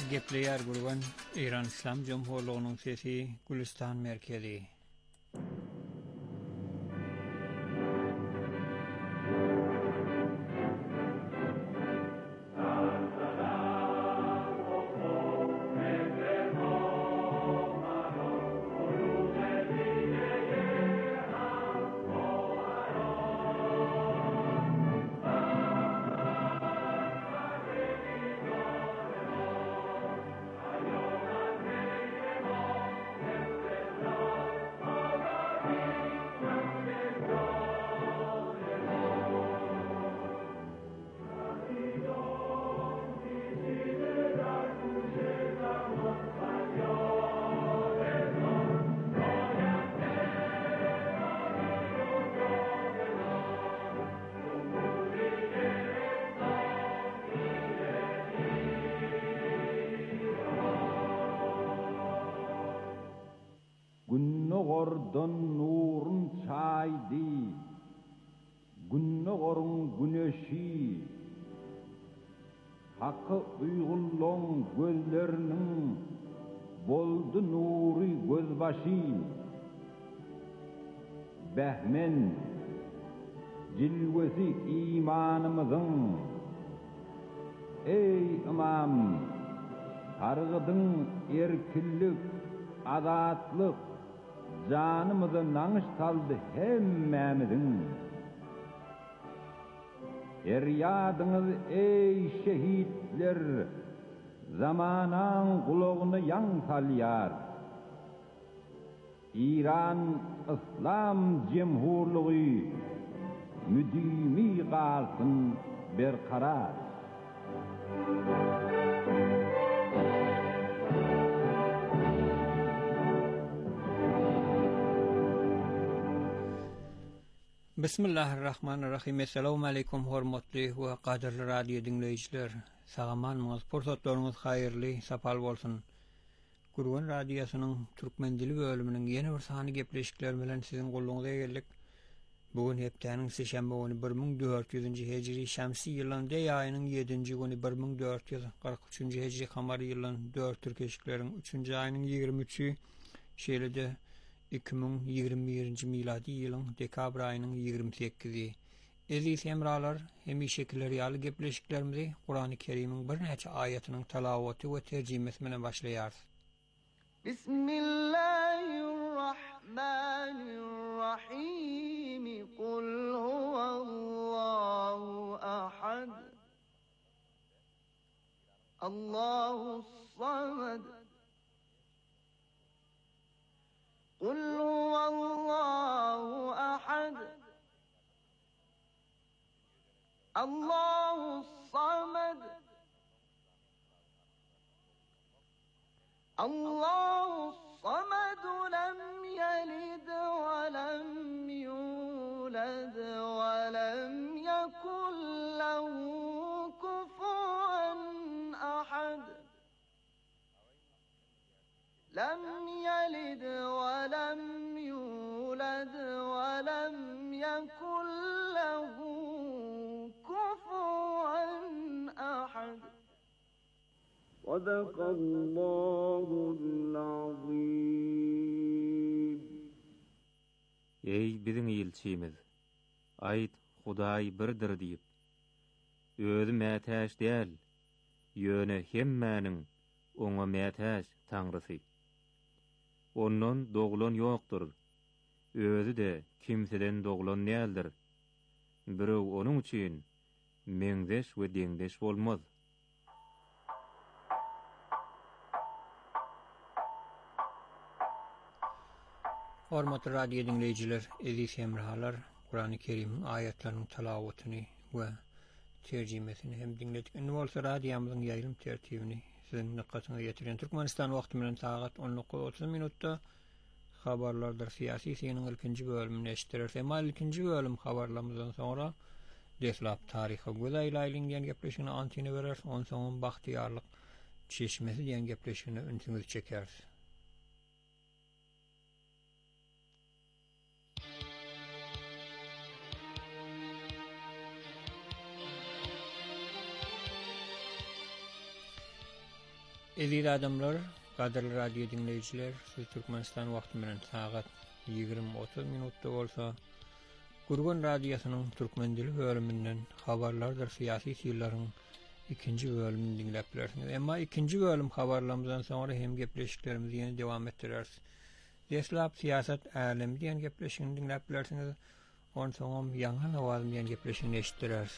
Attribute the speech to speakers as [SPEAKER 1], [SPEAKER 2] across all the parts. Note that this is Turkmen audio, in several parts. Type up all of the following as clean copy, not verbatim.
[SPEAKER 1] Gepleyer gurgan İran İslam Cumhurluğu'nun sesi Gülistan merkezi.
[SPEAKER 2] Günnogordan nurun çaydı, günnogorun güneşi, hakkı uygulluğun gözlerinin boldu nuri gözbaşı, behmen cilvesi imanımızın, ey imam, targıdın erkillik, azatlık, canımızı nanış saldı hemmemizin. Feryadınız ey şehitler, zamanan kulağını yan salyar. İran İslam Cumhurluğu müdimi kalsın berkarar.
[SPEAKER 1] Bismillahirrahmanirrahim. Assalamu alaikum hormatly we qadirli radio dinleyijiler. Sagamanlyňyz, pursatlaryňyz haýyrly, sapal bolsun. Gurgan radiosynyň türkmen dili bölüminiň ýeni bir sany gepleşikler bilen siziň goluňyza geldik. Bugün hepdeniň seşembe güni 1400-nji hejri şamsy ýylyň de aýynyň 7-nji güni 1443-nji hejri kamary ýylyň 4 türkeşikleriň 3-nji aýynyň 23-i şeýlede 2021-nji miladi ýylyň dekabr aýynyň 28-i. Eziz hemralar, hemişekiler ýaly gepleşiklerimizi Kur'an-ı Kerim'iň bir näçe aýatynyň talawaty we terjimesi bilen başlaýar.
[SPEAKER 3] Bismillahirrahmanirrahim. Kul huvallahu ahad. Allahus samad. قل هو الله أحد الله الصمد الله الصمد لم يلد ولم يولد ولم يكن له كفوا أحد لم يلد ولم يولد ولم يكن له كفوا أحد صدق الله العظيم.
[SPEAKER 4] Ey biziň ýylçymiz, aýt Hudaý birdir diýip, özü mätäş däl, ýöne hemmäniň oňa mätäş Taňrysy. Ondan doglan ýokdur. Özü de kimseden doglan näildir. Birew onuň üçin meňdeş we deňdeş bolmaz.
[SPEAKER 1] Hormatly radio dinleyijiler, eziz hemrahalar, Kur'an-ı Kerim'iň aýatlarynyň talawatyny we terjimesini hem dinledik. Indi bolsa radiomyzyň ýaýlym tertibini siziň dikkatyňize getiren Türkmenistan wagty bilen saat 19:30 minutda habarlardyr. Siyasi seniň ilkinji bölümini eşitdirer. Emal ikinji bölüm habarlarymyzdan sonra deslap taryhy gözaýlaýlyň diýen gepleşigini antini berer. Ondan soň bahtiýarlyk çeşmesi diýen gepleşigini ünsüňiz çeker. Eziz adamlar, qadarly radio dinleyijiler, siz Türkmenistan wagty bilen sagat 20:30 minutda bolsa, Gurgun Radiosynyň türkmen dili bölüminden habarlardyr syýasy şeýlerin ikinji bölümini dinläp bilersiňiz. Emma ikinji bölüm habarlarymyzdan soňra hem gepleşiklerimizi ýene dowam etdireriz. Deslap siýasat älemi diýen gepleşigini dinläp bilersiňiz. Ondan soň ýangy nawaz diýen gepleşigini eşitdireriz.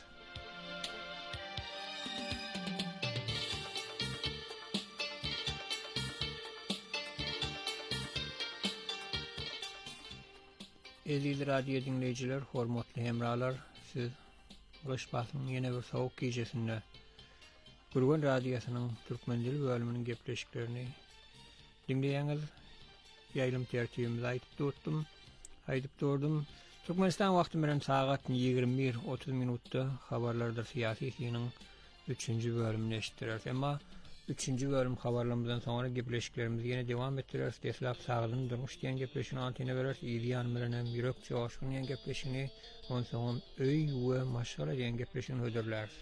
[SPEAKER 1] Eziz radio dinleyijiler, hormatly hemralar, siz Goş basynyň ýene bir sowuk geceşinde Gurgun Radiosynyň türkmen dili bölüminiň gepleşiklerini dinleýäňiz. Ýaýlym tertibimizi aýdyp durdum. Türkmenistan wagty bilen sagat 21:30 minutda habarlardyr syýasy şeýlerin 3-nji bölümini eşitdireriz. Emma 3-nji bölüm habarlarymyzdan soňra gepleşiklerimizi ýene dowam etdireriz. Deslap saglyny durmuş diýen gepleşigini antene bereriz. Ýan bilen hem ýürek çoşugyny diýen gepleşigini, ondan soň öý we maşgala diýen gepleşigini höderleriz.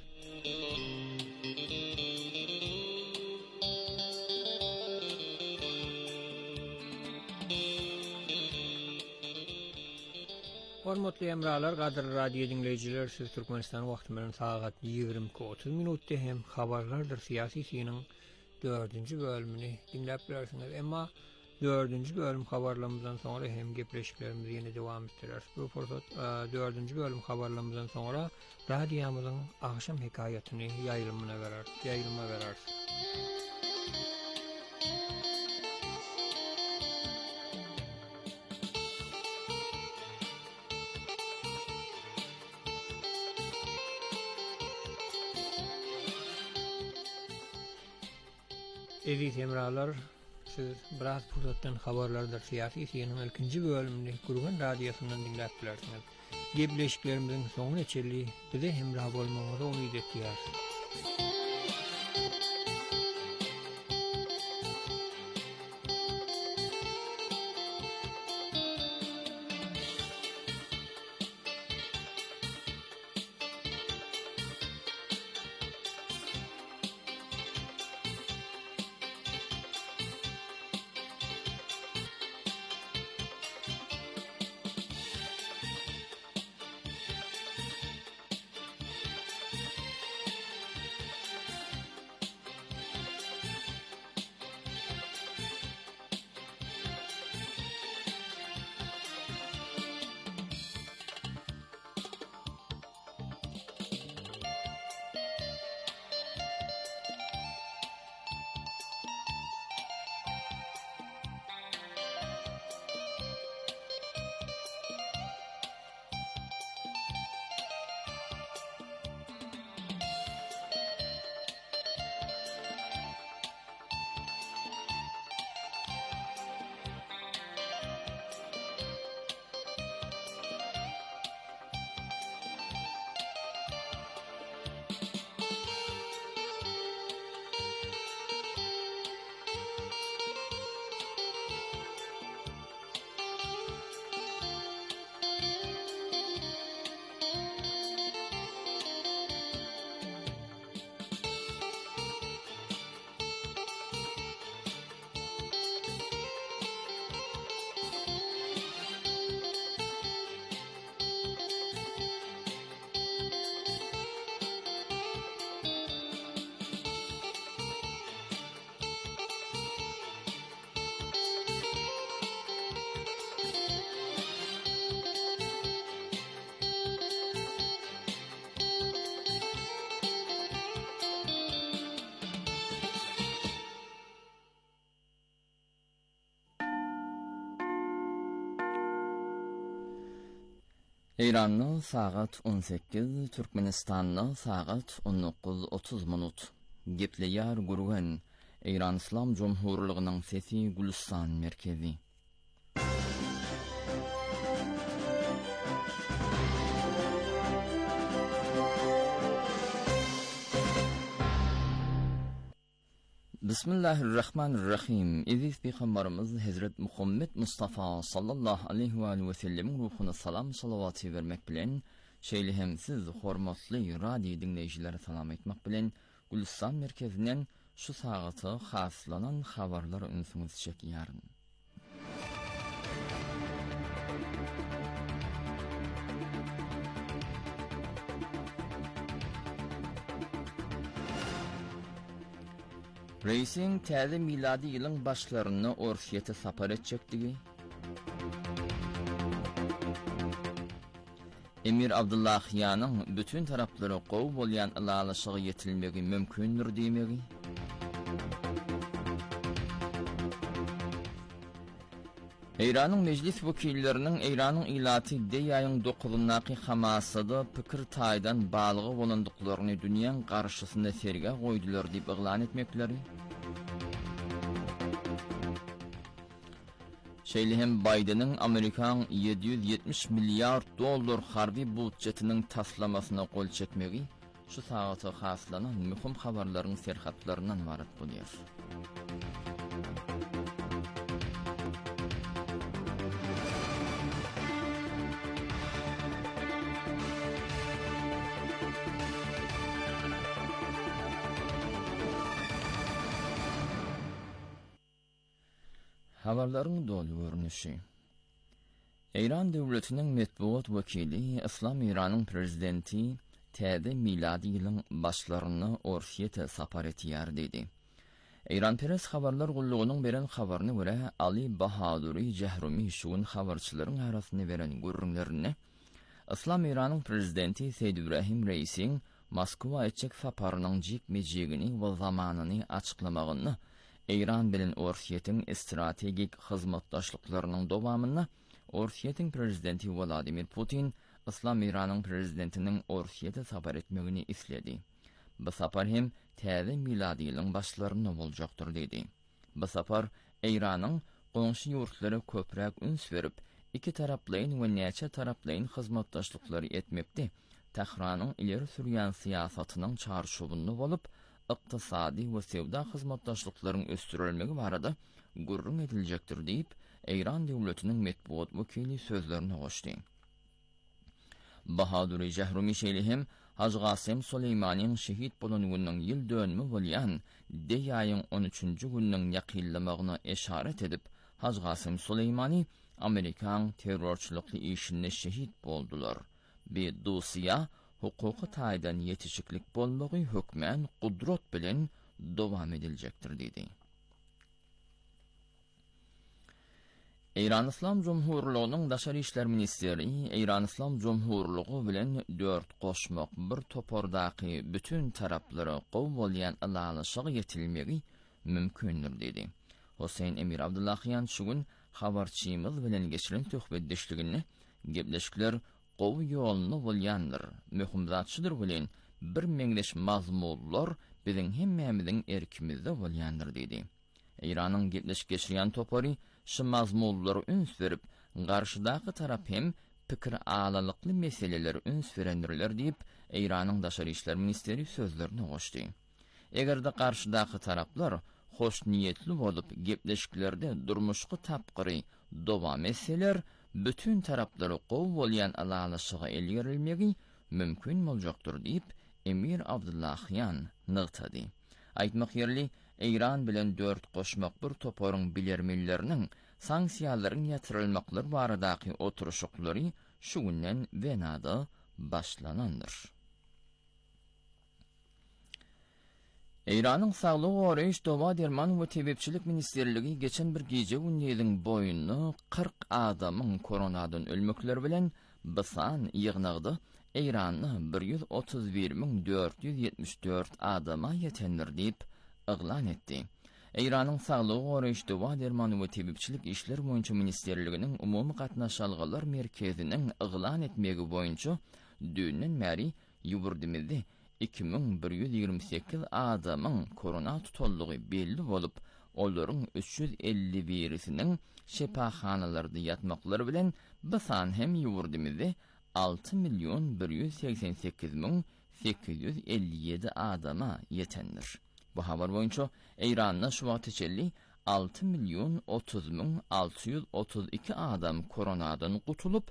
[SPEAKER 1] Hormatly hemralar, qadarly radio dinleyijiler, siz Türkmenistan wagty bilen sagat 20:30 minutda hem habarlardyr syýasy şeýlerin 4-nji bölümini dinläp bilersiňiz. Emma 4-nji bölüm habarlarymyzdan soňra hem gepleşiklerimizi ýene dowam etdireriz. Bu fursat 4-nji bölüm habarlarymyzdan soňra radiýamyzyň akşam hekaýatyny ýaýlymyna bereriz. Eziz hemralar, siz biraz fursatdan habarlardyr syýasy şeýlerin ilkinji bölümini Gurgun Radiosynyň dinläp bilersiňiz. Gepleşiklerimizin soňuna çelli bize hemrah bolmagyňyzy umyt etýär.
[SPEAKER 5] İranlı saat 18, Türkmenistanlı saat 19:30 minut. Gepleýär Gurgun, İran İslam Cumhurluğunyň sesi Gülistan merkezi. Bismillahirrahmanirrahim. Aziz Peygamberimiz Hazret Muhammed Mustafa sallallahu aleyhi ve sellem ruhuna salam salavatı vermek bilen şeýle hem siz hormatly radio dinleýijileri salam etmek bilen Gülistan merkezinden şu sagaty haslanan habarlar ünsüňiz çekýäryn. Reisin täze miladi ýylyň başlaryny Orsiýete sapar etjekdigi. Emir Abdullahiyanyň bütün taraplary gowy bolýan ýalyşygy ýetilmegi mümkindir diýmegi. Eýranyň mejlis wekilleriniň Eýranyň ilaty deýaýyň 9-naky Hamasada pikir taýdan balygy bolandyklaryny dünýäň garşysynda serge goýdular diýip eglan etmekleri. Şeýlehem Bidenin Amerikan $770 milyar harby budjetiniň taslamasyna gol çekmegi şu sagata haslanan mühim habarlaryň serhatlarynyň barat bolýar. Habarlaryň dolu görnüşi. Eýran döwletiniň medeniýet wekili Islam Iranyň prezidenti täze miladi ýylyň başlaryny Orsiýete sapar etýär dedi. Eýran Press habarlar gullugynyň beren habaryna görä Ali Bahadury Jahrumi şuň habarçylaryň arasyna beren gurrunlaryny Islam Iranyň prezidenti Seýid Ibrahim Reisiň Moskwa etjek saparynyň jikmejigini we zamanyny açyklamagyny Eýran bilen Orsiýetiň strategik hyzmatdaşlyklarynyň dowamyny Orsiýetiň prezidenti Vladimir Putin Islam Iranyň prezidentiniň Orsiýete sapar etmegini isledi. Bu sapar hem täze miladi ýylyň başlaryny boljakdyr dedi. Bu sapar Eýranyň goňşy ýurtlary köpräk üns berip, iki taraplaýyn we näçe taraplaýyn hyzmatdaşlyklary etmekde. Tehranyň ileri sürýän siýasatynyň çarşubyny bolup, iqtisadi we sewda hyzmatdaşlyklaryň östürilmegi barada gurrun ediljekdir diýip Eýran döwletiniň medeniýet wekili sözlerini goşdy. Bahadur Jahrumi şeýlehem Hacı Gasem Suleymanyň şehit bolanynyň ýyl dönümi bolýan deýaýyň 13-nji günniň ýakynlamagyna eşaret edip, Hacı Gasem Suleymany Amerikan terrorçylykly işinde şehit boldular. Bir dosya hukuky taýdan ýetişiklik bolmagy hökmen gudrat bilen dowam ediljekdir dedi. Eýran İslam Jumhurlugynyň Daşary işler ministeri Eýran İslam Jumhurlugy bilen 4 goşmak bir topordaky bütün taraplary gowy bolýan ýalyşygy ýetilmegi mümkindir dedi. Hoseýn Emir Abdullahyan şugun habarçymyz bilen geçiren töhbetdeşligini gepleşikler gowy ýoluny bolýandyr. Möhüm zatçydyr bilen bir meňdeş mazmullar biziň hemmemiziň erkimizde bolýandyr dedi. Eýranyň gepleşik geçirýän topary şu mazmullary üns berip, garşydaky tarap hem pikir alalykly meseleleri üns berendirler diýip Eýranyň Daşary işler ministeri sözlerini goşdy. Egerde garşydaky taraplar hoş niýetli bolup gepleşiklerde durmuşky tapgyry dowam etseler, bütün taraplary gowy bolýan alalyşyga elgerilmegi mümkin boljakdyr diýip Emir Abdullahyan nygtady. Aýtmak ýerli, Eýran bilen 4 goşmak bir toparyň bilermelleriniň sanksiýalaryň ýatyrylmaklary baradaky oturuşuklary şu günden Venada başlanandyr. Eýranyň Saglyk Goraýyş Dowa Derman we Tebepçilik Ministerligi geçen bir gece gündäliň boýunny 40 adamyň koronadan ölmekleri bilen bysan ýygnagdy. Eýranyň 131.474 adama ýetendir diýip eglan etdi. Eýranyň Saglyk Goraýyş Dowa Derman we Tebepçilik işler boýunça ministerliginiň umumy gatnaşalgylar merkeziniň eglan etmegi boýunça dünden bäri ýurdumyzda 2128 adamyň korona tutuldygy belli bolup, olaryň 351-siniň şepaxanalarda ýatmaklary bilen bysan hem ýurdumyzda 6.188.857 adama ýetendir. Bu habar boýunça Eýranyň şu wagt içeli 6.030.632 adam koronadan gutulup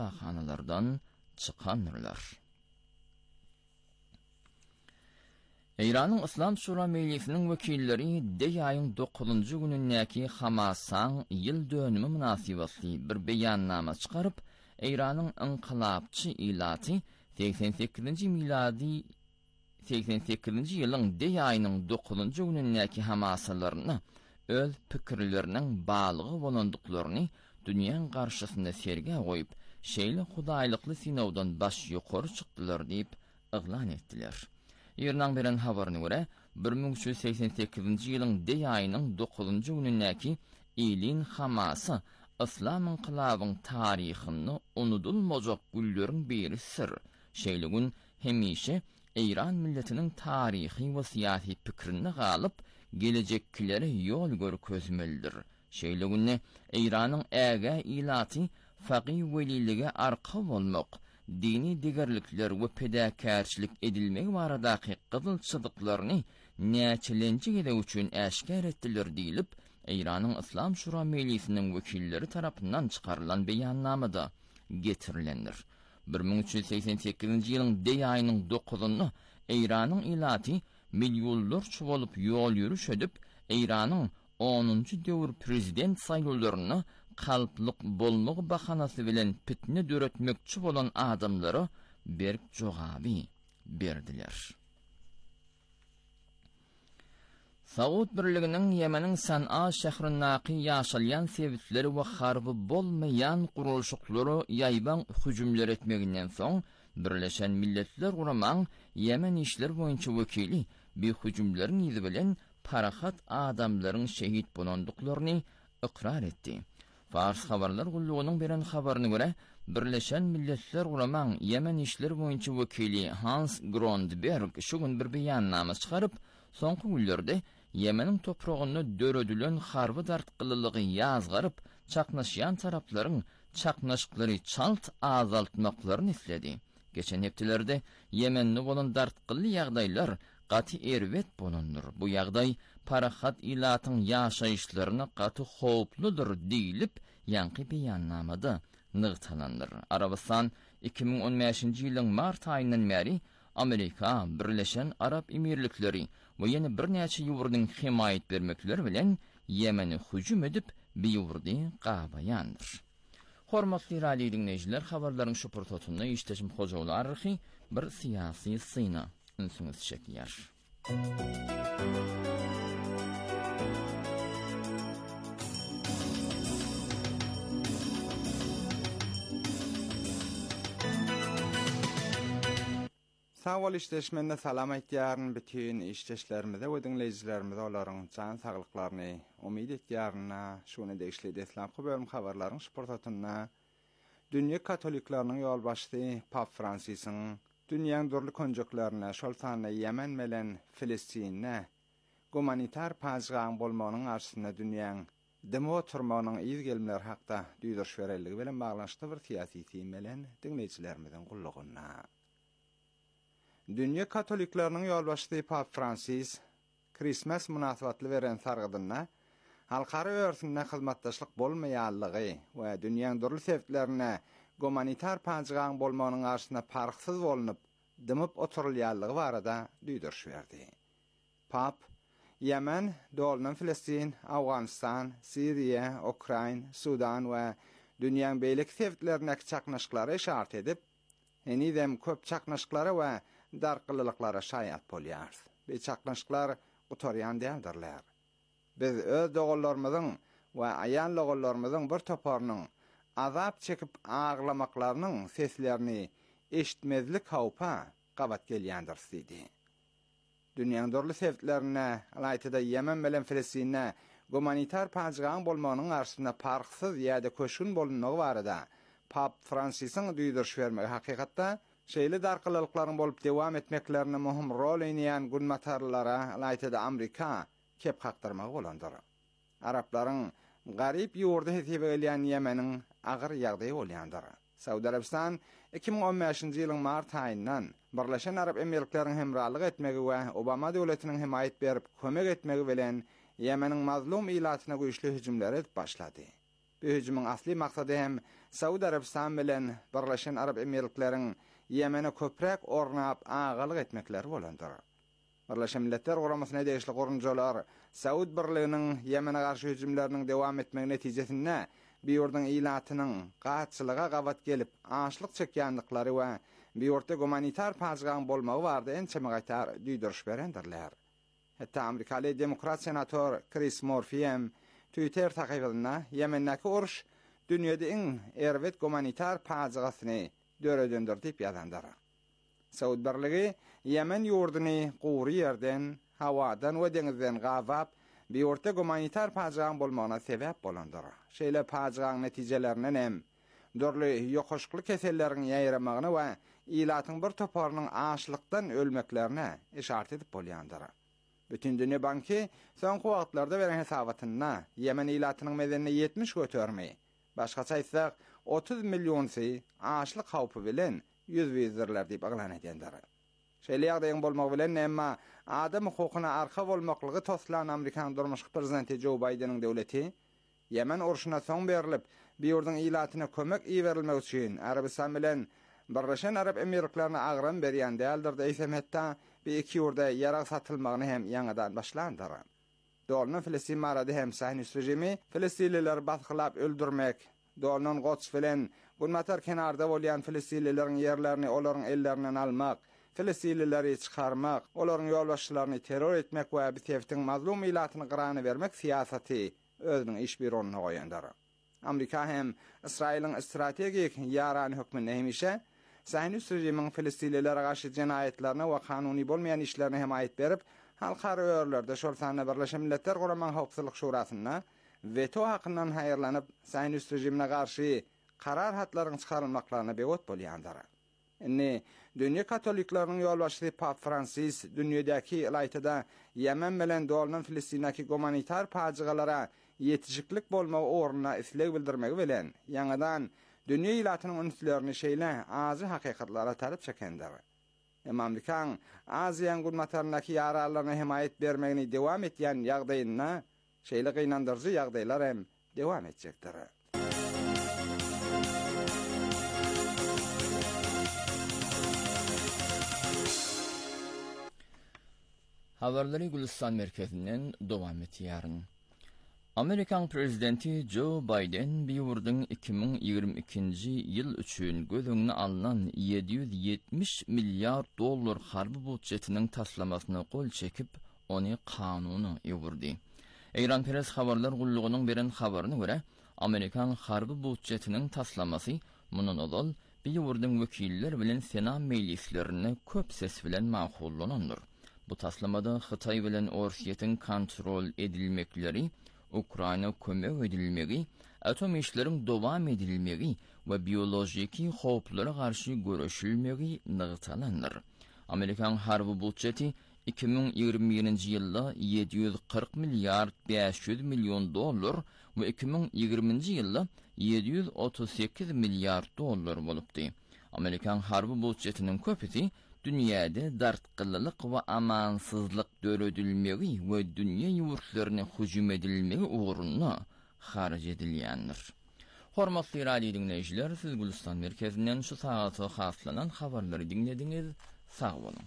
[SPEAKER 5] şepaxanalardan çykandylar. Eýranyň Islam Şura Meclisiniň wekilleri de aýyň 9-njy günündäki Hamasaň ýyl dönümi münasibetli bir beýannama çykaryp, Eýranyň inqilabçy ilaty 88-nji miladi 88-nji ýylyň de aýynyň 9-njy günündäki Hamasalaryny öz pikirleriniň balygy bolandyklaryny dünýäň garşysynda serge goýup, şeýle hudaýlykly sinowdan baş ýokary çykdylar diýip yglan etdiler. Ýerden beren habaryna görä, 1388-nji ýylyň de aýynyň 9-njy günündäki Ilin Hamasy Islam inqilabynyň taryhyny unudulmajak gülleriň biri sir. Şeýle gün hemişe Eýran milletiniň taryhy we syýasy pikirini galyp, gelejekkileri ýol görkezmelidir. Şeýle günne Eýranyň äge ilaty faqih welilige arka bolmak, dini digerlikler we pedäkärçilik edilmegi baradaky gyzyl çyzyklaryny näçelenji gede üçin äşkär etdiler diýilip, Eýranyň Islam Şura Meclisiniň wekilleri tarapyndan çykarylan beýannamada getirilendir. 1388-nji ýylyň de aýynyň 9-ny Eýranyň ilaty milyonlarça bolup ýol ýürüş edip, Eýranyň 10-njy döwür prezident saýlawlaryny kalplyk bolmagy bahanasy bilen pitne döretmekçi bolan adamlara berk jogaby berdiler. Saud birliginiň Ýemeniň San'a şäherindäki ýaşalýan sebitleri we harby bolmaýan gurulşyklary ýaýban hüjümler etmeginden soň Birleşen Milletler Guramaň Ýemen işler boýunça wekili bu hüjümleriň ýyly bilen parahat adamlaryň şehit bolandyklaryny ikrar etdi. Fars habarlar gullugynyň beren habaryna görä, Birleşen Milletler Guramaň Ýemen işler boýunça wekili Hans Grundberg şu gün bir beýannama çykaryp, soňky günlerde Ýemeniň topragyny döredilen harby dartgylylygy ýazgaryp, çaknaşýan taraplaryň çaknaşyklary çalt azaltmaklaryny isledi. Geçen heptilerde Ýemenni bolan dartgyly ýagdaýlar gaty erwet bolandyr. Bu ýagdaý parahat ilatyň ýaşaýyşlaryna gaty howpludyr diýilip, ýanky beýannamada nygtalandyr. Arabistan 2015-nji ýylyň mart aýyndan beri Amerika, Birleşen Arap Emirlikleri we ýene bir näçe ýurdyň himayet bermekleri bilen Ýemeni hüjüm edip biýurdy gabaýandyr. Hormatly radio dinleýijiler, habarlaryň şu portatyny işleşim hojaly arhy bir syýasy syna ünsüňiz çekýär.
[SPEAKER 6] Sağol işleşmende salam aýtýaryn bütün işleşlerimize we dinleýijilerimize olaryň can saglyklaryny umyt etýärna şonu degişli deslamky bölüm habarlaryň şportatyna dünýä katoliklarynyň ýolbaşçy Pap Fransisyň dünýäň durly konjaklaryna şol sany Ýemen bilen Filistinne humanitar paýçygaň bolmagynyň arşyna dünýäň demo oturmagynyň ýyzgelmeler hakda duýduruş bereligi bilen baglanşyk bir syýasy teým bilen dinleýijilerimizden gullugyna. Dünýä katoliklarynyň ýolbaşçy Pap Fransis Christmas münasibetli beren sargydyna halkara örsünde hyzmatdaşlyk bolmaýanlygy we dünýäň durly sebeplerine humanitar paýçygaň bolmagynyň arşyna parksyz bolunyp dymyp oturulýanlygy barada duýduruş berdi. Pap Ýemen, Dolnan Filistin, Awganistan, Siriýa, Ukraina, Sudan we dünýäň beýlik sebeplerine çaknaşyklary işaret edip, enidem köp çaknaşyklary we darkylylyklara şaýat bolýar. Bu çaknaşyklar gutarýan däldirler. Biz öz dogallarymyzyň we aýan dogallarymyzyň bir toparynyň azap çekip ağlamaklarynyň seslerini eşitmezlik hawpa gabat gelýändir dedi. Dünýäň durly sebeplerine aýtyda Ýemen bilen Filistinne humanitar paýçygaň bolmagynyň arşyna parksyz ýa-da köşün bolunmagy barada Pap Fransisyň duýduruş bermegi hakykatda şeýle darkylyklaryň bolup dewam etmeklerine möhüm rol oýnaýan gunmatarlara aýtyda Amerika kep hakdyrmagy bolandyr. Araplaryň garyp ýurda hesebe gelýän Ýemeniň agyr ýagdaýy bolýandyr. Saudi Arabistan 2015-nji ýylyň mart aýyndan Birleşen Arap Emirlikleriň hemrahlyk etmegi we Obama döwletiniň himayet berip kömek etmegi bilen Ýemeniň mazlum ilatyna güýçli hüjümler edip başlady. Bu hüjümüň asly maksady hem Saudi Arabistan bilen Birleşen Arap Emirlikleriň Ýemene köprek ornap agalyk etmekleri bolandyr. Birleşen Milletler Guramasyna degişli gurunjolar Saud birliginiň Ýemene garşy hüjümleriniň dowam etmegi netijesinde biýurdyň ilatynyň gaççylyga gabat gelip açlyk çekýändiklary we biýurda humanitar paçgaň bolmagy bardy ençeme gaýtar düýdürüş berendirler. Hatta Amerikaly demokrat senator Chris Murphy hem Twitter takybyna Ýemendäki uruş dünýede iň erwet humanitar paçgasyny döredindir diýip ýazandyr. Saud birligi Yemen ýurduny gury ýerden, hawadan we deňizden gawap biýurda humanitar paçgaň bolmagyna sebäp bolandyr. Şeýle paçgaň netijelerinden hem dörli ýokoşukly keselleriň ýaýramagyny we ilatyň bir toparynyň açlykdan ölmeklerine işaret edip bolýandyr. Bütün Dünýä Banky soňky wagtlarda beren hesabatyna Yemen ilatynyň medenine 70 götürmeyi, başgaça aýtsak 30 million açlyk hawpy bilen yüz wizirler diýip aglan edýändir. Şeýle ýagdaýyň bolmagy bilen emma adam hukukyna arka bolmaklygy toslan Amerikan durmuşky prezidenti Joe Biden'in döwleti Yemen urşuna soň berilip biýurdyň ilatyna kömek iýerilmek üçin Arabistan bilen Birleşen Arap Emirliklaryna agram berýän däldir diýsem hatda bir iki ýurda ýarag satylmagyny hem ýangadan başlandyr. Dolny Filistin marady hem Sahinist rejimi Filistinliler batgylap öldürmek, dolnyň Gots bilen Gunmatar kenarda bolýan Filistinlileriň ýerlerini olaryň ellerinden almak, Filistinlileri çykarmak, olaryň ýolbaşçylaryny terror etmek we bitewtiň mazlum ilatyny gyrany bermek siýasaty özüniň iş bironuny goýandyr. Amerika hem İsrail'in stratejik ýarany hökmünde hemişe Sahinist rejimiň Filistinlilere garşy jenaýetlerine we kanuny bolmayan işlerine hemaýet berip, halkara öýerlerde şol sany Birleşen Milletler Gurama Howpsuzlyk Şurasyna veto hakyndan haýyrlanyp Sahinist rejimine garşy karar hatlaryň çykarylmaklaryna beýot bolýandyr. Indi dünýä katoliklarynyň ýolbaşçysy Pap Francis dünýädäki ýylaýtyda Yemen bilen dolanyň Filistindäki humanitar paçgalara ýetişiklik bolmagy ornuna isleg bildirmegi bilen ýangadan dünýä ýylatynyň ünslerini şeýle azy hakykatlara taryp çekendir. Amerikan Aziýan gulmatarynyňky ýaralaryna hemaýet bermegini dowam etýän ýagdaýyna şeýle gynandyrjy ýagdaýlar hem dowam etjekdir.
[SPEAKER 5] Habarlary Gülistan merkezinden dowam etýär. Amerikan prezidenti Joe Biden biýurdyň 2022-nji ýyl üçin gözüňe alynan $770 milliard harby budjetiniň taslamasyna gol çekip, ony kanuny ýugurdy. Eýran Press habarlar gullugynyň beren habaryna görä, Amerikan harby budjetiniň taslamasy munun ol biýurdyň wekilleri bilen Senat meclislerine köp ses bilen makullanandyr. Bu taslamada Xitay bilen Orsiýetiň kontrol edilmekleri, Ukraina kömek edilmegi, atom işleriň dowam edilmegi we biolojiki howplara garşy görüşilmegi nygtalandyr. Amerikan harby budjeti 2021-nji ýylda $740 milliard 500 milyon we 2020-nji ýylda $738 milliard bolupdy. Amerikan harby budjetiniň köpüsi dünýäde dartgyllyk we amansyzlyk döredilmegi we dünýä ýurtlaryna hüjüm edilmegi uğruna haraj edilýändir. Hormatly radio dinleýijiler, siz Gülistan merkezinden şu saata haslanan habarlary dinlediňiz. Sag bolun.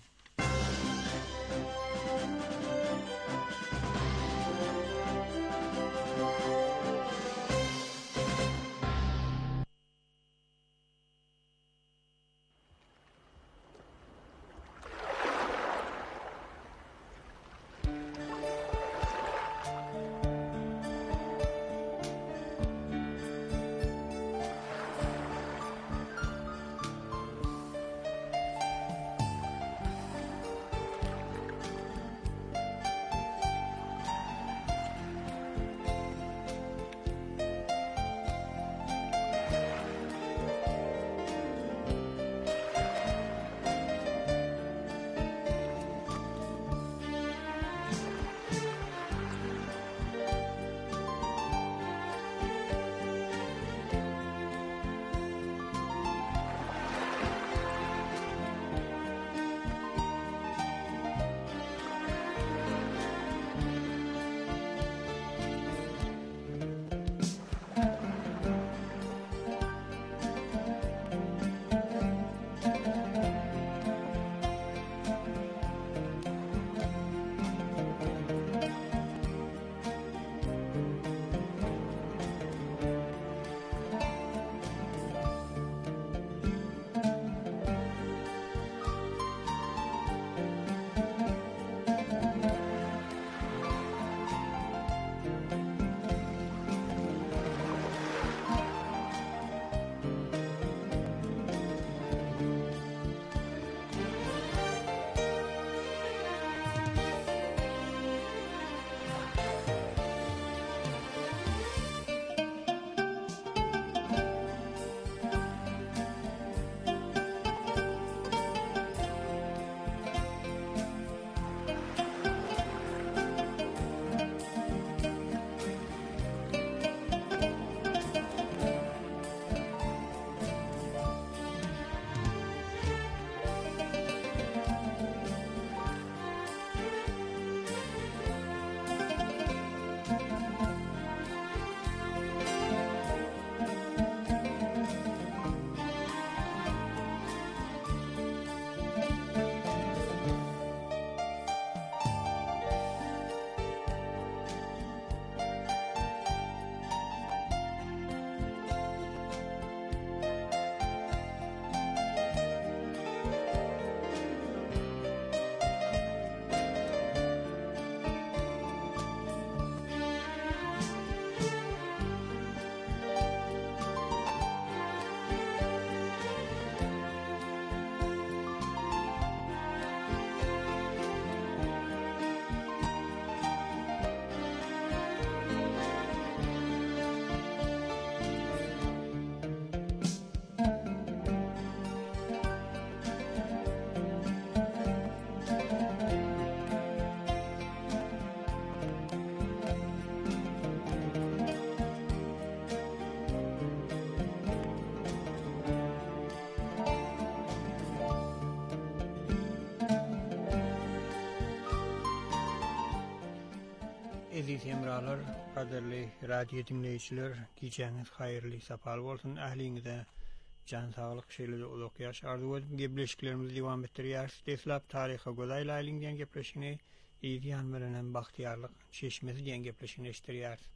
[SPEAKER 1] Aziz hemralar, kaderli radio dinleyiciler, geceniz hayırlı, sapal bolsun. Ahliňize can sağlyk şeýle uzak ýaş arzu edip gepleşiklerimizi dowam etdirýäris. Deslap taryha godaýla aýlyňdan gepleşini, ýan bilen bagtyarlyk şeşmesi diýen gepleşini eşdirýäris.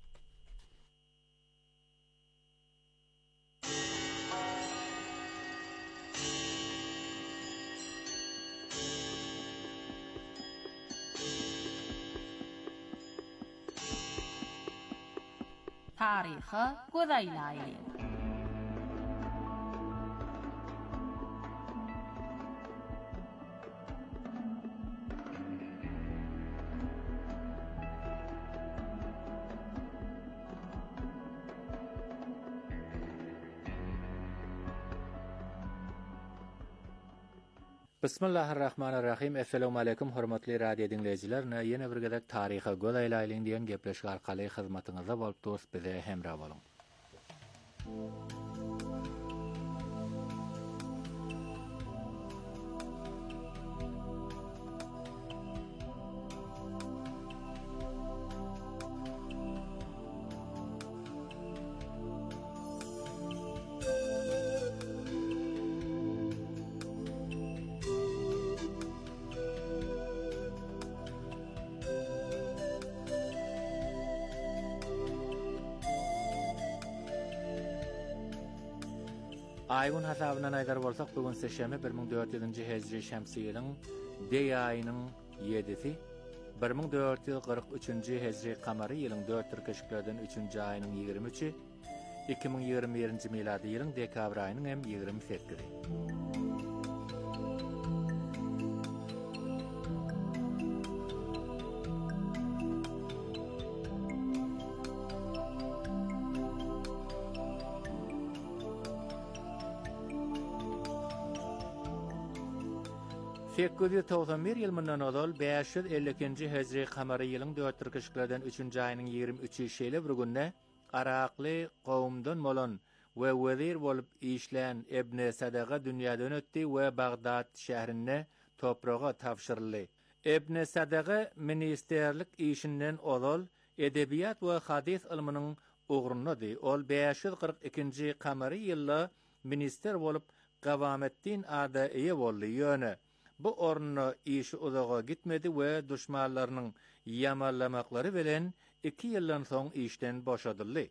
[SPEAKER 7] Taryha godaýla aýlyň.
[SPEAKER 4] Bismillahirrahmanirrahim. Assalamu alaykum hormatly radio dinleyijiler. Ýene bir gezek taryha godaýla aýlyň diýen gepleşik arkaly hyzmatyňyzda bolup durýar, bize hemra boluň. Aýgun hasabyna naýdar bolsak, bugun seşeme 1400-nji hejri şämsi ýylyň deý aýynyň 7-si, 1443-nji hejri kamary ýylyň 4 türkeşiklerden 3-nji aýynyň 23-i, 2021-nji milady ýylyň dekabr aýynyň hem 28-i. Tekgüdi 91 ýyl mundan ozal 552-nji hejri kamary ýylyň 4 türkeşiklerden 3-nji aýynyň 23-i şeýle bir günde Arakly gowumdan bolan we wezir bolup işlän Ibn Sadaga dünýäden ötdi we Bagdad şäherine topraga tapşyryldy. Ibn Sadaga ministerlik işinden ozal edebiýat we hadis ilminiň ugrunydy. Ol 542-nji kamary ýylda minister bolup Gawametdin ada eýe boldy ýöne. Bu ornu işi uzağa gitmedi we düşmanlarynyň ýamanlamaklary bilen 2 ýyldan soň işden boşadyldy.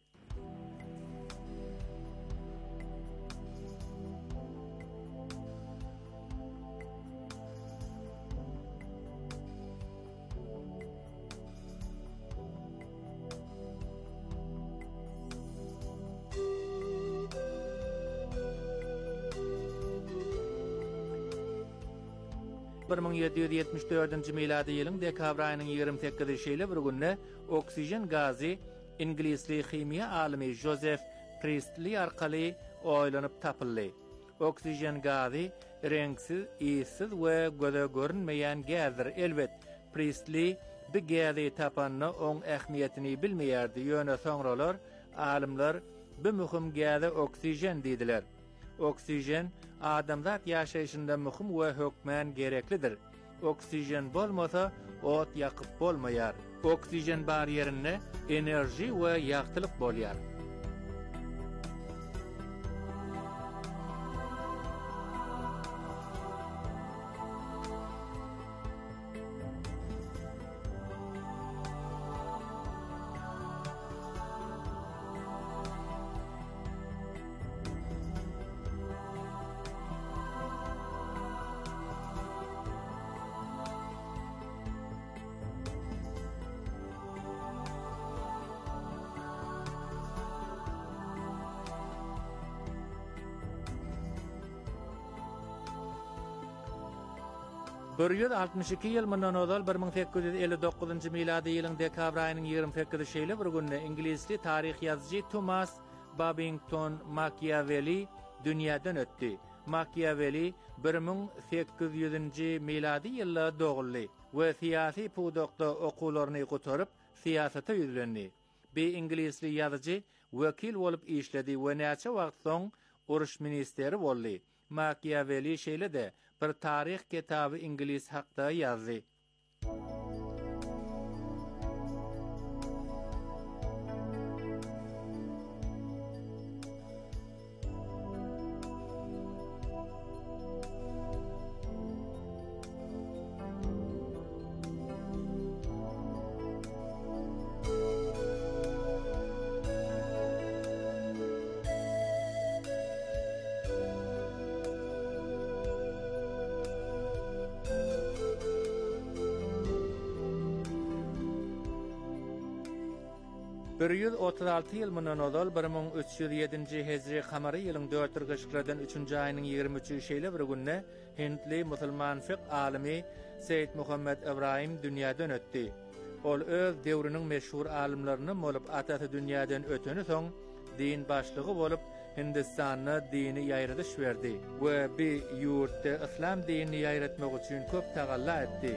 [SPEAKER 4] Bir 1774-nji milady ýylyň dekabr aýynyň 28-i şeýle bir günde oksijen gazy ingilisli himiýa alimi Joseph Priestley arkaly oýlanyp tapyldy. Oksijen gazy reňsiz, iýsiz we göze görünmeýän gazdyr. Elbet Priestley bu gazy tapanyny oň ähmiýetini bilmeýärdi. Ýöne soňralar alimler bu möhüm gazy oksijen diýdiler. Oksijen adamzat ýaşaýyşynda möhüm we hökmen gereklidir. Oksijen bolmasa ot ýakyp bolmaýar. Oksijen bar ýerinde enerji we ýagtylyk bolýar. Börýüz 62 ýyl mundan ozal 1859-njy milady ýylyň dekabr aýynyň 28-i şeýle bir günde ingilisli taryh ýazgıcı Thomas Babington Machiavelli dünýäden ötdi. Machiavelli 1800-nji milady ýylda doguldy we siýasy pudokda okuwlaryny gotaryp siýasata ýüzlendi. Bir ingilisli ýazgıcı wekil bolup işledi we näçe wagt soň uruş ministeri boldy. Machiavelli şeýle de bir taryh kitaby ingilis hakda ýazdy. 136 ýyl mundan ozal 1307-nji hejri kamary ýylyň 4 gyşgyradan 3-nji aýynyň 23-nji şeýle bir günne Hintli musulman fiq alimi Seyyid Muhammed Ibrahim dünýäden ötdi. Ol öz devriniň meşhur alimlerini bolup ataty dünýäden öteni soň din başlygy bolup Hindistanyny dini ýaýradyş berdi we bir ýurtda islam dinini ýaýratmak üçin köp tagalla etdi.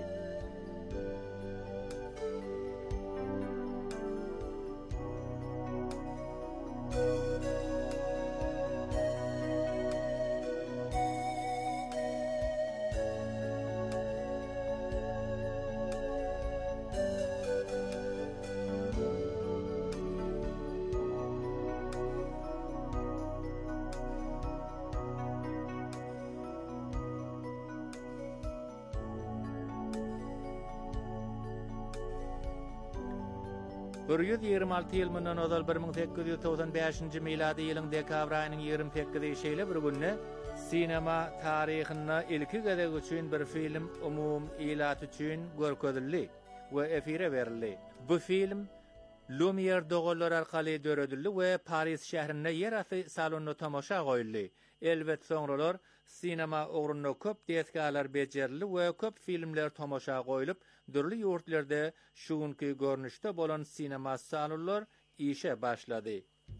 [SPEAKER 4] Burýud 26 ýyl mundan ozal 1895-nji miladi ýylyň dekabr aýynyň 28-nji şeýle bir günne sinema taryhyna ilki gedek üçin bir film umum ilat üçin görkezildi we efire berildi. Bu film Lumière dogollar arkaly döredildi we Paris şäherinde ýerasy salonuna tamaşa goýuldy. Elbet soňralar sinema ogruny köp desgalar bejerildi we köp filmler tamaşa goýulyp dürli ýurtlarda şuňky görnüşde bolan sinema salonlar işe başlady.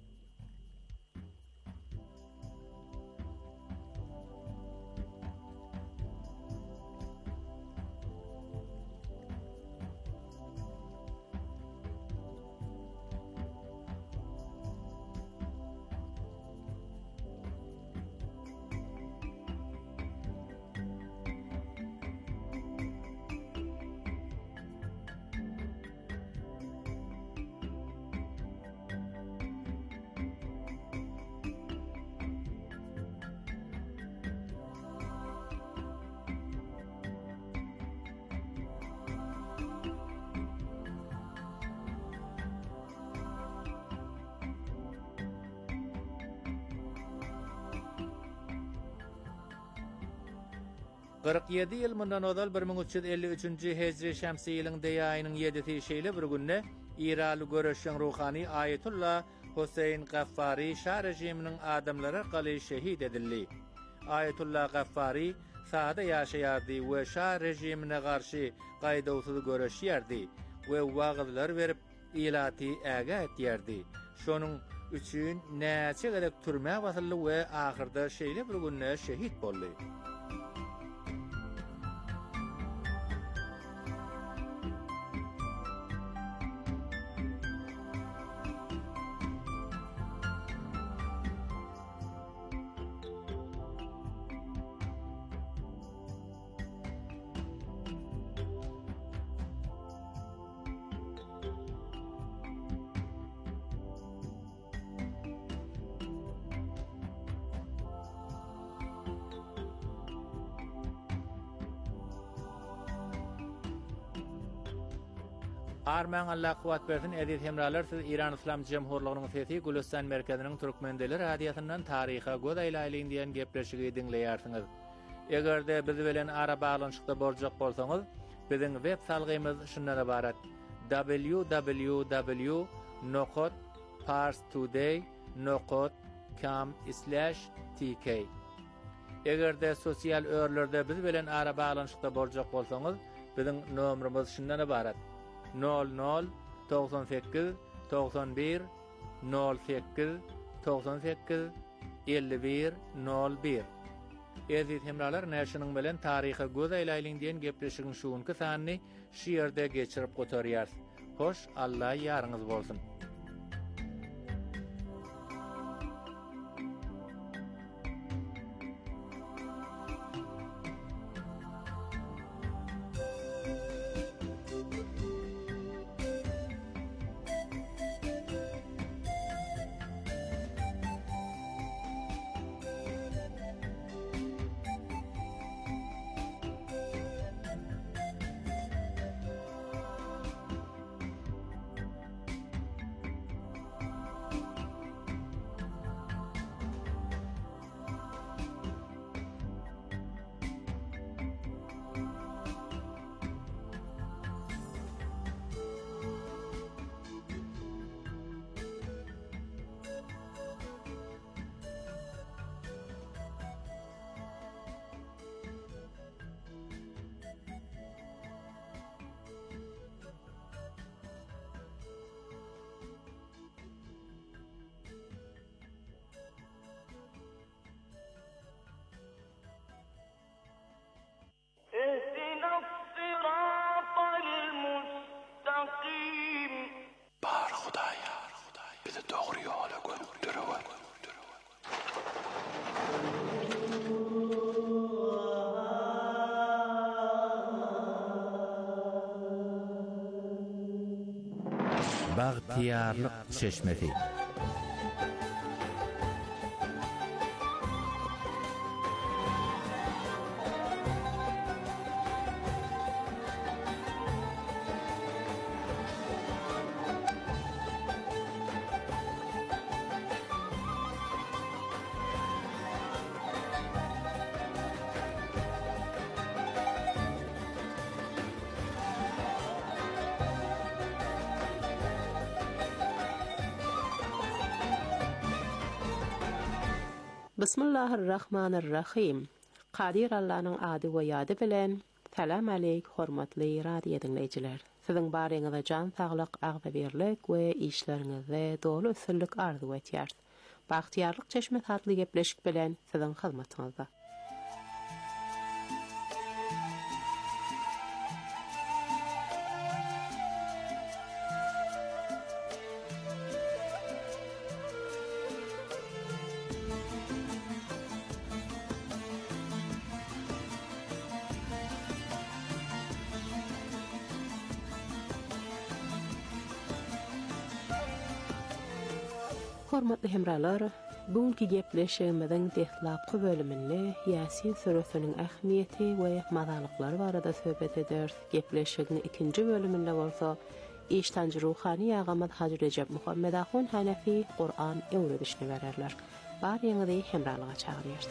[SPEAKER 4] Qırq 7 ýyl mundan ozal 1353-nji hejri şämsi ýylyň deýaýynyň 7-nji şeýle bir günne Iraly göreşen ruhani Ayetullah Husayn Gaffari şah rejiminiň adamlary arkaly şehit edildi. Ayetullah Gaffari sahada ýaşaýardy we şah rejimine garşy gaýdawsyz göreşýärdi we wagtlar berip ilaty äge etýärdi. Şonuň üçin näçe gerek türme basyldy we ahyrda şeýle bir günne şehit boldy. Arman Allah kuwat bersin edit hemralar siz İran İslam Cemhurluğunyň sesi Gülistan merkeziniň türkmendeli radiýasyndan taryha göz aýlaýlyň diýen gepleşigi dinleýärsiňiz. Egerde biz bilen ara baglanyşykda boljak bolsaňyz, biziň web salgymyz şundan ibarat: www.parstoday.com/tk. Egerde sosial örlerde biz bilen ara baglanyşykda boljak bolsaňyz, biziň nomerimiz şundan ibarat: 00 98 91 08 98 51 01. Ezit hemralar näşiniň bilen taryha göz aýlaýlyň diýen gepleşigiň şuňky sanyny şiýerde geçirip gotarýar. Hoş, Allah ýarňyz bolsun. tiyarlyk çeşmesi.
[SPEAKER 8] Bismillahirrahmanirrahim. Qadir Allah'ın adı we ýady bilen salam aleyk hormatly radio dinleýijiler. Siziň baryňyzda jan saglyk, agzybirlik we işleriňizde dolu üstünlük arzu etýär. Bagtyarlyk çeşme tatly gepleşik bilen siziň hyzmatyňyzda. Hormatly hemralar, bugünkü gepleşigimiziň dehlapky bölüminde Ýasin suresiniň ähmiýeti we mazalyklary barada söhbet eder. Gepleşigiň ikinji bölüminde bolsa iştanjy ruhany ýagamad Hacı Recep Muhammed Ahun Hanefi Qur'an öwredişini bererler. Baryňyzy hemralyga çagyrýar.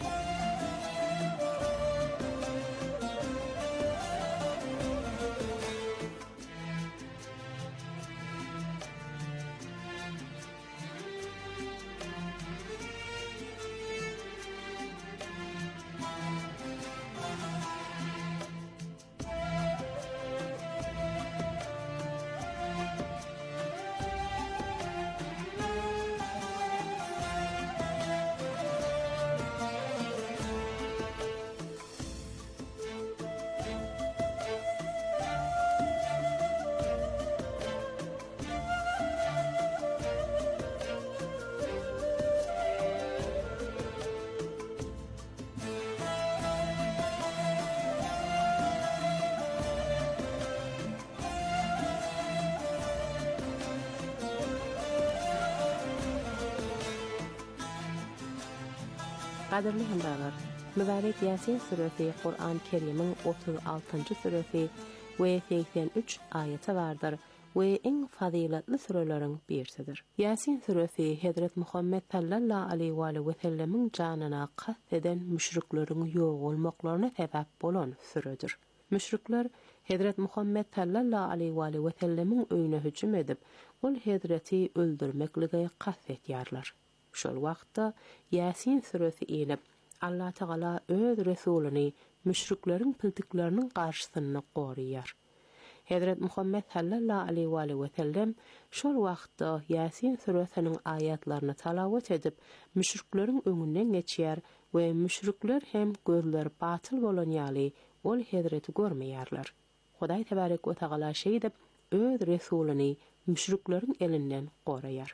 [SPEAKER 8] Qadirli hemralar, mübarek Ýasin suresi Qur'an Kerim'in 36-njy suresi we 83 ayeti vardır we iň fazilatly sureleriň birisidir. Ýasin suresi Hazrat Muhammed sallallahu aleyhi ve sellemiň janyna qasd eden müşrikleriň ýok bolmaklaryna sebäp bolan suredir. Müşrikler Hazrat Muhammed sallallahu aleyhi ve sellemiň öýüne hüjüm edip, ol Hazreti öldürmeklige qasd etýärler. Şol wagtda Ýasin suresi inip, Allah Taala öz Resulüni müşrikleriň piltikleriniň garşysyna goraýar. Hazrat Muhammed sallallahu aleyhi ve sellem şol wagtda Ýasin suresiniň ayatlaryny talawat edip, müşrikleriň öňünden geçýär we müşrikler hem gözleri batyl bolan ýaly ol Hazreti görmeýärler. Hudaý tebarek we taala şeýdip, öz Resulüni müşrikleriň elinden goraýar.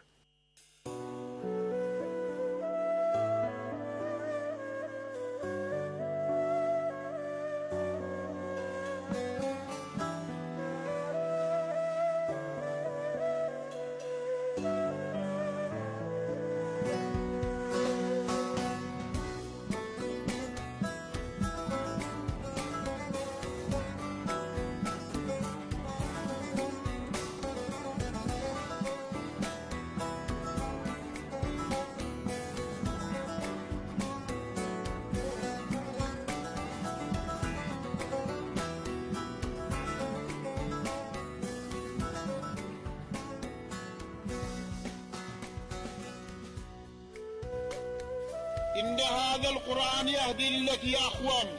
[SPEAKER 9] إن هذا القرآن يهدي للتي هي أقوم.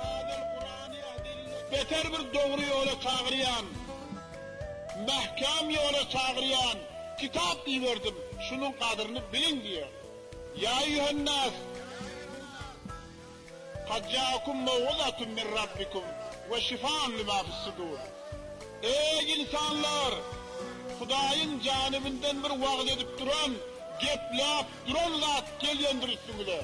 [SPEAKER 9] Beter bir doğru yola çağıryan, mahkam yola çağıryan kitap diýerdim. Şunun kadrını bilin diye. Ya eyyühennas, kad ja'akum maw'izatun min rabbikum ve şifaan lima fis-sudur. Ey insanlar, Hudaýyň janybynden bir wagt edip duran, geplap duran zat gelýändir üstüňize.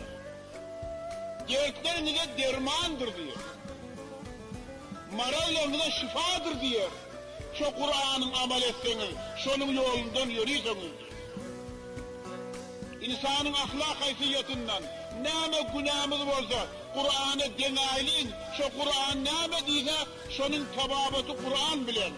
[SPEAKER 9] Dertlerinize dermandır diye. Maralarına şifadır diye. şu Kur'an'ın amal etseniz, şonun yolundan yürüyseniz. İnsanın ahlak haysiyetinden näme günahımız bolsa Kur'an'a denayliň, şu Kur'an näme diýse şonun tababaty Kur'an bilen.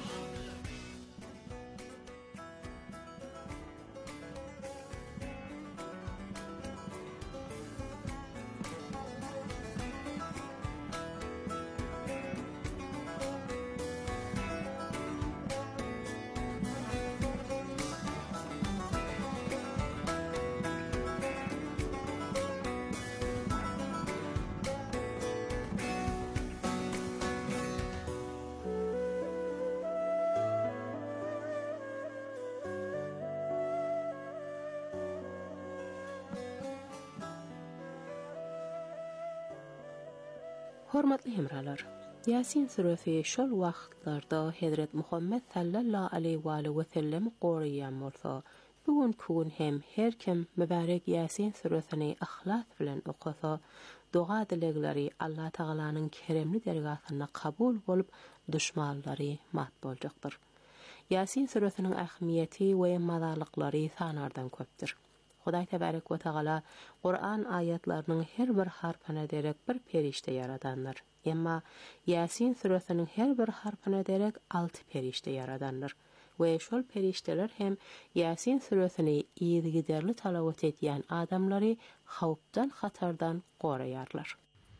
[SPEAKER 8] Hormatly hemralar, Yasin suresi şol wagtlarda Hazrat Muhammed sallallahu aleyhi ve sellem goýýan bolsa, bugun kun hem her kim mübarek Yasin suresini ahlas bilen okasa, dua dilegleri Allah Taalanyň keremli dergahyna kabul bolup düşmanlary mat boljakdyr. Yasin suresiniň ähmiýeti we mazallyklary sanardan köpdir. Hudaý tebarek we taala Qur'an ayatlarynyň her bir harfyna derek bir perişte yaradandyr. Emma Yasin suresiniň her bir harfyna derek 6 perişte yaradandyr. We şol perişteler hem Yasin suresini ýygyderli talawat etýän adamlary hawpdan, hatardan goraýarlar.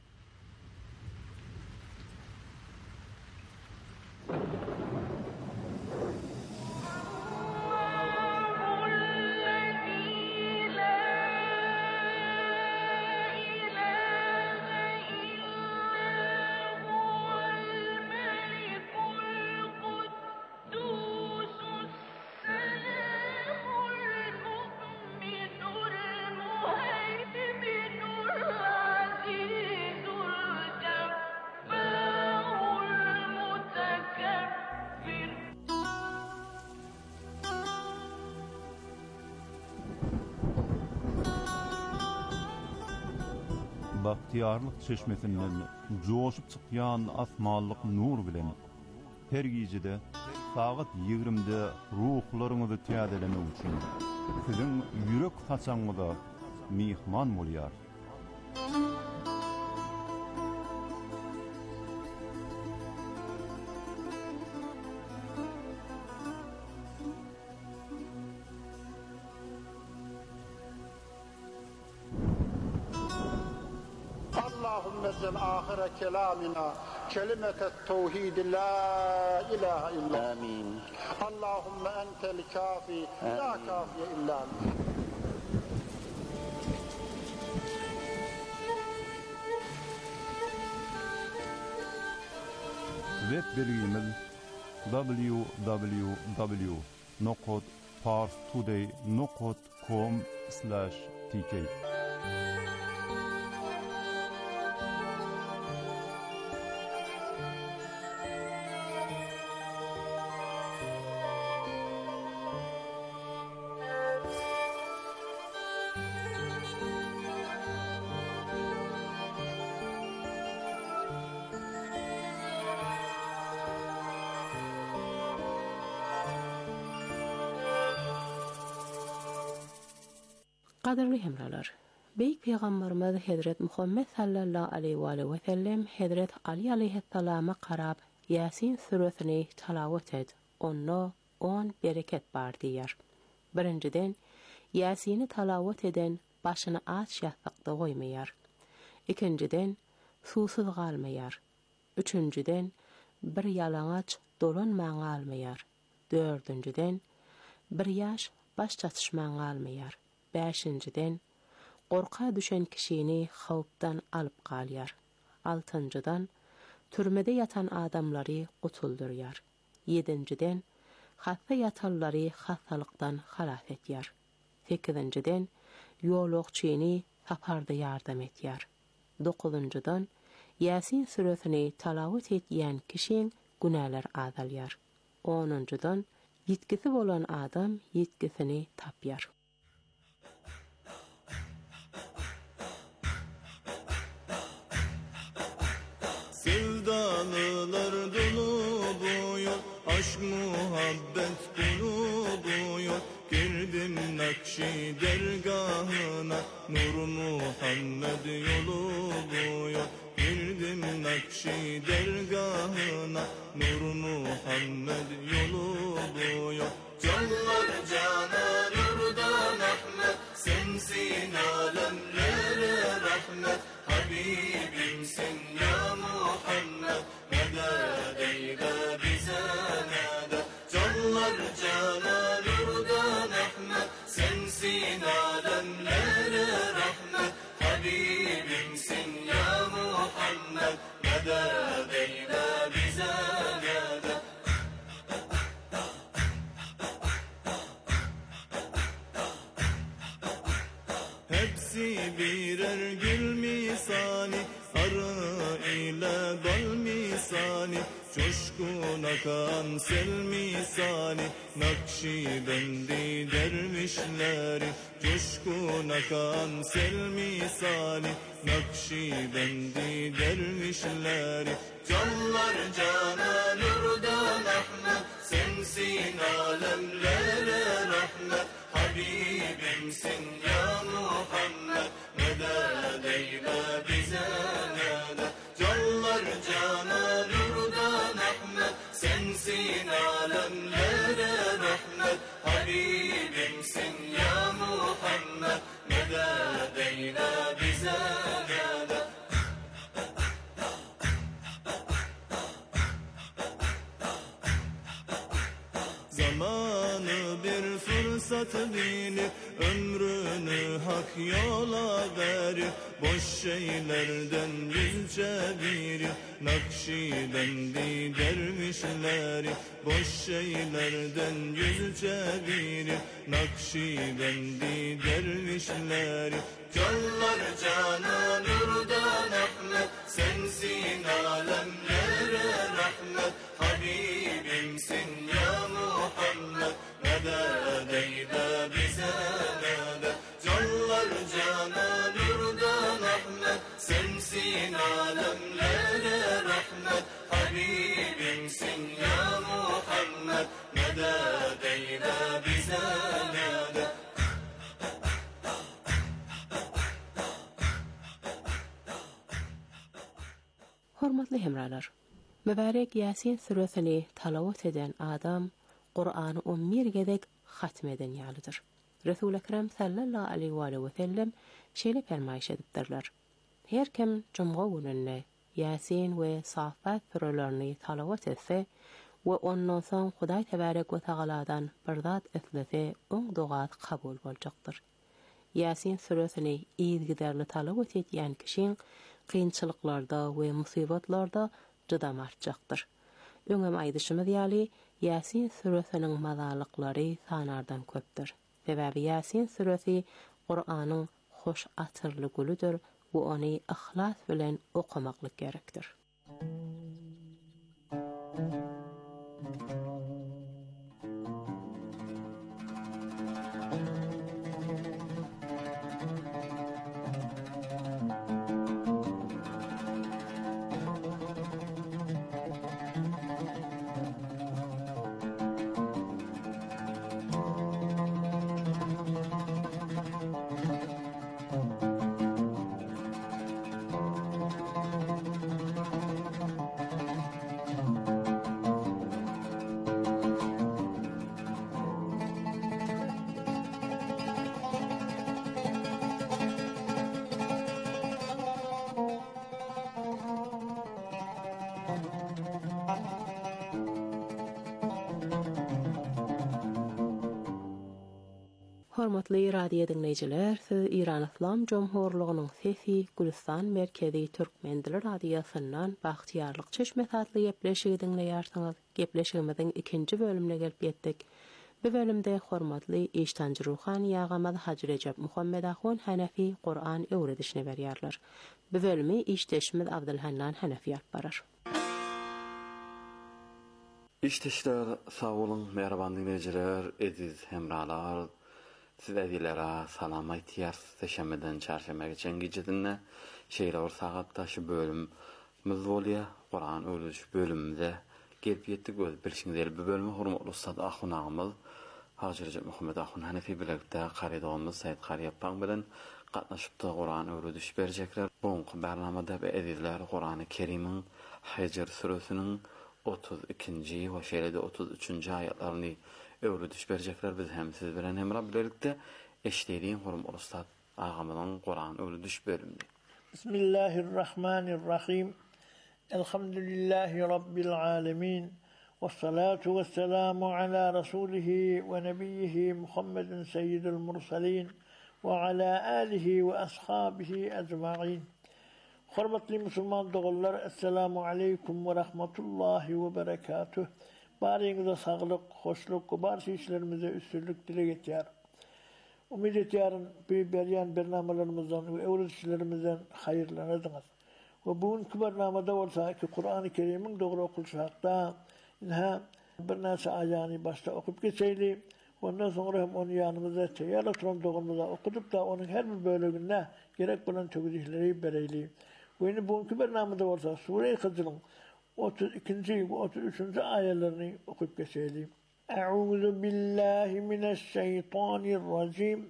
[SPEAKER 10] Bahtiyarlyk çeşmesinden joşup çykýan asmanlyk nur bilen her gecede saat 20'de ruhlaryňyzy täzelemek üçin siziň ýürek haçaňyza mihman bolýar.
[SPEAKER 9] Nezzel ahire kelamina kelimetet tevhid la ilahe illa. Amin. Allahümme entel kafi la kafiye illa.
[SPEAKER 10] Web bilgimiz www.parstoday.com/tk.
[SPEAKER 8] Qadirli hemralar, Beyik Peygamberimiz Hazret Muhammed sallallahu aleyhi ve sellem Hazret Ali aleyhissalama qarab Yasin suresini talawat et. Onda 10 bereket bar diýer. Birinciden, Yasin'i talawat eden başyny aç ýastakda goýmaýar. Ikinciden, susuz galmaýar. Üçüncüden, bir ýalaňaç dolanmaň almaýar. Dördüncüden, bir ýaş baş çatışmaň almaýar. Beşinciden, qorqa düşen kişini hawpdan alyp galýar. Altıncıdan, türmede yatan adamlary gutuldurýar. Yedinciden, hassa yatalları hassalykdan halas etýär. Sekizinciden, ýolukçyny saparda ýardam etýär. Dokuzuncıdan, Yasin suresini talawat etýän kişiň günäler azalýar. Onuncudan, ýetkisi bolan adam ýetkisini tapýar.
[SPEAKER 11] Sevdalılar dolu bu yol, aşk mı Nur Muhammed yolu boyu girdim Nakşi dergahına Nur Muhammed yolu boyu Canlar cana nurdan Ahmet sensin alemlere rahmet Habibimsin ya Muhammed medet eyle bize medet Canlar cana nurdan Ahmet sensin alemlere rahmet Habibimsin ya Muhammed medet eyle bize medet Hepsi birer gül misali arı ile bal misali coşkun akan sel misali Nakşibendi dervişleri coşkun akan sel misali Nakşibendi dervişleri Canlar cana nurdan Ahmet sensin alemlere rahmet Habibimsin ya Muhammed medet eyle bize medet Canlar cana nurdan Ahmet sensin alemlere rahmet Habibimsin ya Muhammed medet eyle bize medet Zamanı bir fırsat bilip ömrünü hak yola verip boş şeylerden yüz çevirip Nakşibendi dervişleri boş şeylerden yüz çevirip Nakşibendi dervişleri Canlar cana nurdan Ahmet sensin alemlere rahmet Habibimsin ya Muhammed medet eyle bize medet Canlar cana nurdan Ahmet sensin alemlere rahmet Habibimsin ya Muhammed medet eyle bize medet
[SPEAKER 8] Hormatly hemralar, Mübarek Yasin suresini talavat eden adam Kur'an'ı 11 gedek hatmeden yalıdır. Resul-i Ekrem sallallahu aleyhi ve sellem şeýle fermaýş edipdirler. Her kim cumga gününe Yasin ve Safat surelerini talavat etse ve ondan soň Hudaý tebarek ve Taala'dan bir zat eslese oň duat kabul boljakdyr. Yasin suresini ýygydarly talavat etýän kişiň kynçylyklarda we musibatlarda jydam artjakdyr. Öňem aýdyşymyz ýaly Yasin suresiniň mazalyklary sanardan köpdir. Sebäbi Yasin suresi Kur'anyň hoş atyrly gülüdür we ony ihlas bilen okumaklyk gerekdir. Hormatly radio dinleyijiler, siz İran İslam Cumhurluğunyň sesi Gülistan Merkezi Türkmen dili radiosundan Bahtiýarlyk Çeşme adly gepleşigi dinleýärsiňiz. Gepleşigimiziň ikinji bölümine gelip ýetdik. Bu bölümde hormatly Eştanjy Ruhany ýagamaz Haji Recep Muhammed Ahun Hanefi Kur'an öwredişini berýärler. Bu bölümi işteşimiz Abdulhannan Hanefi ýaparar.
[SPEAKER 12] İşteşler sağ bolun, merhaban dinleyijiler, ediz hemralar. Sizlere salam aýtýar. Seşemeden çarşamba geçen gecedinne şeýle bir sagatda şu bölümimiz bolýar. Kur'an öwrediş bölüminde gelip ýetdik. Bilşiňizler bu bölümi hormatly ustad Ahun agymyz Haji Recep Muhammed Ahun Hanefi bilegde garydygymy Saýid Gary Ýapan bilen qatnaşyp da Qur'an öwrüdüş berjekler. Buňky barnamada edizler Qur'any Kerim'in Hicr suresinin 32-nji we şeýle-de 33-nji aýatlaryny öwrüdüş berjekler. Biz hem siz bilen hem birlikde eşlediğin hormat Ustad ağamyň Qur'an öwrüdüş bölümdi.
[SPEAKER 13] Bismillahirrahmanirrahim. Elhamdülillahi rabbil alamin. Vessalatu vesselamu ala rasulihi ve nebiyyihi Muhammedin seyyidil mursalin ve ala alihi ve ashabihi ecmaîn. Hormatly musulman dogallar, assalamu aleykum ve rahmetullahi ve berekatuh. Barıňyza saglyk, hoşluk, barşy işlerimize üstünlük dile getýär. Umid etýärim bu berýän bernamalarymyzdan we öwrüdüşlerimizden haýyrlanadyňyz. We buňky bernamada bolsa ki Qur'an-ı Kerim'iň dogry okulşakda bir näçe aýany başda okup geçeýli. Ondan sonra hem onu ýanymyza teýýar turan dogrymiza okudyp da onuň her bir bölügine gerek bolan tögüdikleri bereýli. Buňky buňky bernamada bolsa Sure-i Hicr'yň 32-nji we 33-nji aýalaryny okup geçeýli. Euzu billahi mineşşeytanirracim.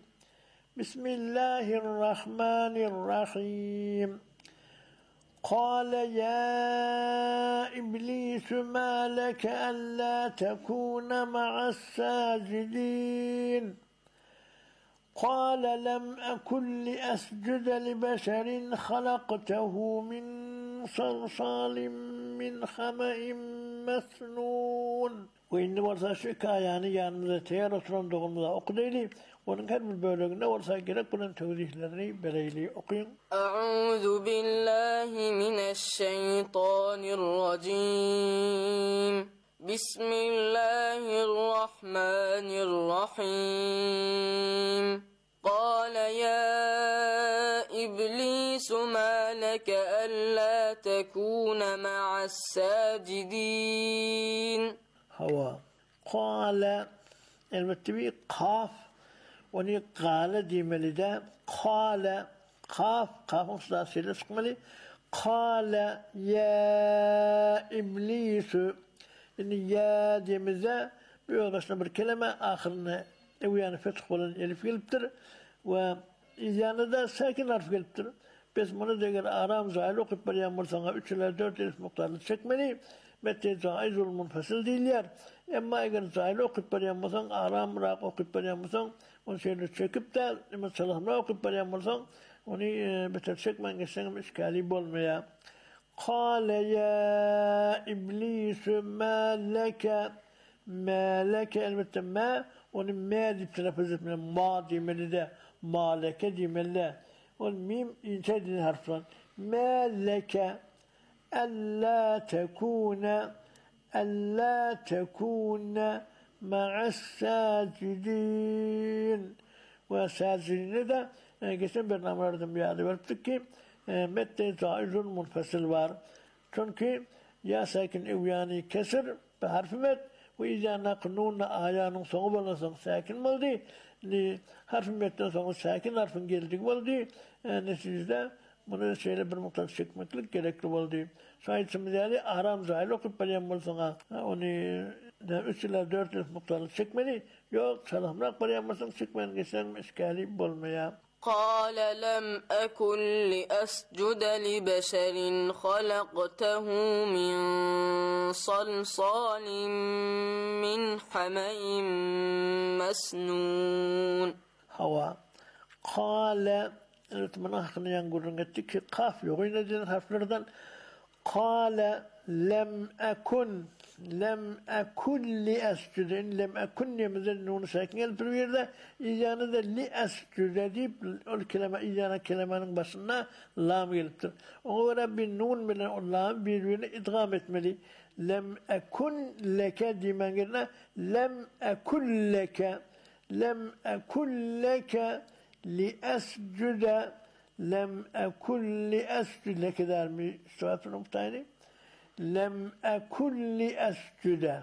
[SPEAKER 13] Bismillahirrahmanirrahim. قال يا إبليس ما لك ألا تكون مع الساجدين قال لم أكن لأسجد لبشر خلقته من صلصال من حمأ مسنون. وإن varsa şu hikayeni yanımıza teyar oturan doğumuza okudaylı. Onun her bir bölümünde varsa gerek bunun tevzihlerini bereyli okuyun.
[SPEAKER 14] A'udhu billahi mineşşeytanirracim. Bismillahirrahmanirrahim. قال يا إبليس ما لك ألا تكون مع الساجدين.
[SPEAKER 13] هوا قال المتبي قاف وني قال دي ملدا قال قاف مصدر اسمه قال يا إبليس إن يا دي مزا بيوغسنا بالكلمة آخرنا ويانا فتح ولا الف قلبتر وإذا دا ساكن حرف قلبتر بس منو دغر آرام زائل وقت بريان مرسانا 3 ila 4 elif muqtarlı çekmeli. Mette zaizul munfasil değiller. Ama eğer zahil okuyup barıyamazsan, aram rak okuyup barıyamazsan, onu şöyle çekip de, salahına okuyup barıyamazsan, onu beter çekmen geçsenim işgali bolmaya. Kâle ya iblisu ma leke, elbette ma, onu ma deyip telaffuz etmeli, ma demeli de, ma leke demeli de. Onu mim ince dediğin harflan. Ma leke, ألا تكون مع الساجدين. وساجدين ده geçen bernamalardan bir adı verdik ki mette zaizun munfasil var. Çünkü ya sakin evyani kesir ve harfi met ve izâ naknûnna ayânın sonu bolasın sakin maldi. Harfi metten sonra sakin harfin geldik maldi. Neticede bunu şöyle bir miktar çekmeklik gerekli oldu. Şayet yani aram zahil okup barıyamazsın. Onu 3 ila 4 elif miktarlı çekmeli. Yok salamrak barıyamazsın çekmen geçen işgali bolmaya.
[SPEAKER 14] قال لم أكن لأسجد لبشر خلقته من صلصال من حمأ مسنون.
[SPEAKER 13] هوا قال evet bana hakkında yangurun ettik ki kaf yok. Oyun edilen harflerden kâle lem ekun li escüde. Lem ekun diyemizden nunu sakin gelip bir yerde icyanı da li escüde deyip o kelime icyanı kelimenin başına lam geliptir. Ona göre bir nun bilen o lam birbirine idgam etmeli. Lem ekun leke diyemen yerine lem ekun leke li escüde lem ekun li escüde kadar mı suatı noktayını lem ekun li escüde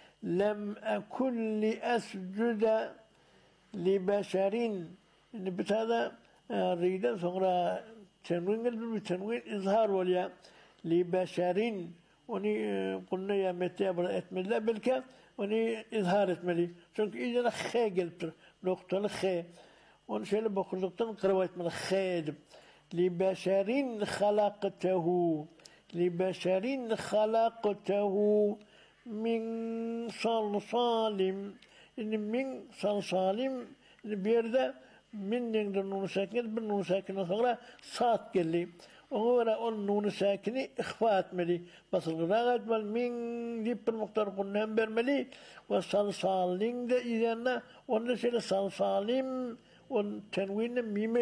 [SPEAKER 13] li beşerin bir tane riden sonra tenvin izhar oluyor li beşerin onu kulna ya mette etmeliler belki onu izhar etmeli çünkü icra h geliptir noktalı h on şöyle bakırdıktan kırvayt من خادم لبشرين خلقته من صلصال من صلصال bir de minnin nunu sakin bir nunu sakinden sonra saat geldi. Ona göre o nunu sakini ihfa etmeli. Basıl gıragat bal min deyip bir muhtar kundan vermeli. Ve salsalin de izyanna onda şöyle salsalim on tenvinle mime